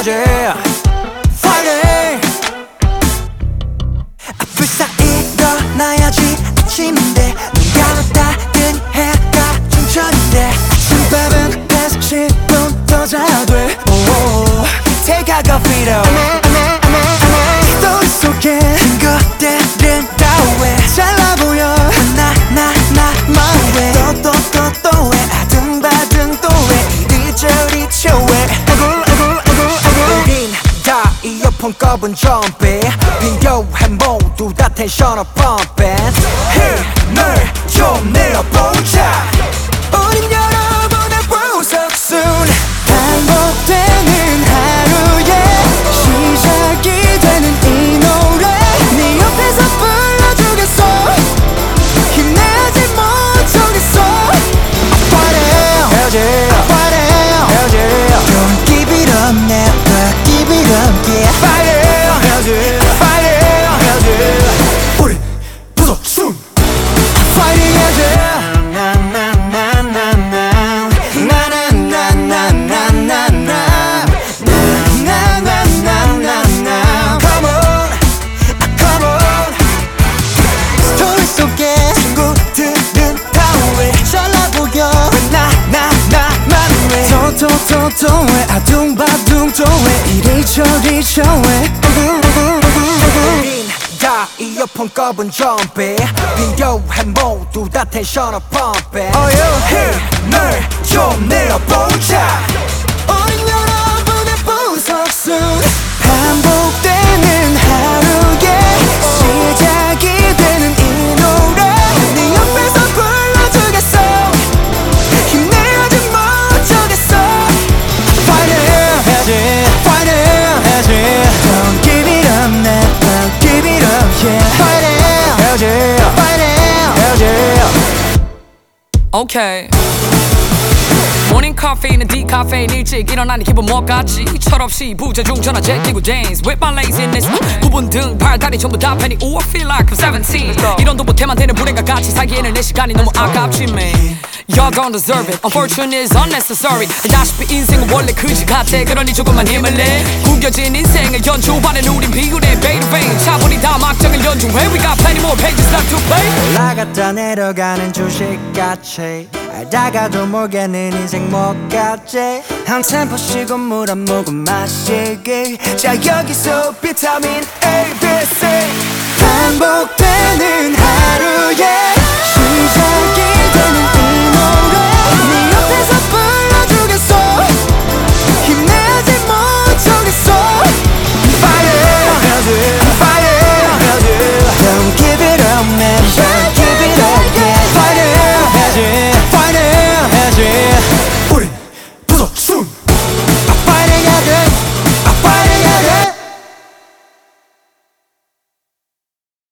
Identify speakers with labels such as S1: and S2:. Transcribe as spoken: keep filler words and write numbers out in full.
S1: 해야지 Friday 불사 일어나야지 아침인데 눈 감았다 뜬 해가 중천인데 아침밥은 한 십 분 더 자야 돼 Take a coffee though 스토리 속에 친구들은 다 왜 잘나 보여 나 나 나 my way 또 또 또 또 왜 아등바등 또 왜 이리저리 쳐왜 아굴 아굴 아굴 아굴 우린 다 이어폰 꼽은 좀비 필요해 모두 다 텐션을 pumping 힘을 좀 내어보자 우린 여러분의 보석 soon 반복되는 하루에 시작이 되는 이 노래 네 옆에서 불러주겠어 힘내지 못하겠어 Friday 해야지 Friday 해야지 Don't give it up never give it up yeah Friday 해야지 Friday 해야지 우리 보석 soon Friday 해야지 또또또왜 아둥바둥 또왜 이리저리 저왜 우린 다 이어폰 꼽은 좀비 필요해 모두 다 텐션을 pumping 힘을 좀 내어보자 우린 여러분의 보석 soon 반복되는 하루에 시작이 되는 이 노래 네 옆에서 불러주겠어 힘내지 못하겠어 Friday 해야지 Friday 해야지 Don't give it up never give it up yeah Friday 해야지 Friday 해야지
S2: Okay 모닝 카페인은 디카페인 일찍 일어나니 기분 뭐같지 철없이 부재중 전화 제끼고 dance with my laziness 부분 등 팔다리 전부 다 팬이 Ooh I feel like I'm seventeen 이런도 못해만 되는 불행과 같이 살기에는 내 시간이 너무 아깝지 man Y'all don't deserve it Unfortunate is unnecessary 알다시피 인생은 원래 그지 같아 그러니 조금만 힘을 내 구겨진 인생을 연주하는 우린 비굴해 vein to vein 차분히 다 막장을 연주해 We got plenty more pages left to play
S1: 올라갔다 내려가는 주식같이 알다가도 모르겠는 인생 뭐같지 한 템포 쉬고 물 한 모금 마시기 자 여기서 비타민 A, B, C 반복되는 하루에 시작이